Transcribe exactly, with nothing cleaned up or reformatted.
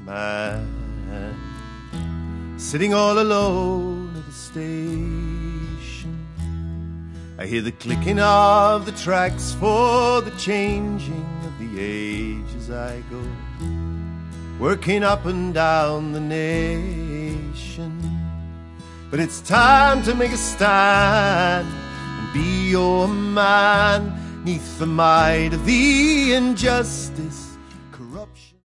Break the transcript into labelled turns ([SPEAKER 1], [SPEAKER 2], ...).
[SPEAKER 1] man, sitting all alone at the station. I hear the clicking of the tracks for the changing of the age as I go, working up and down the nation. But it's time to make a stand and be your man, 'neath the might of the injustice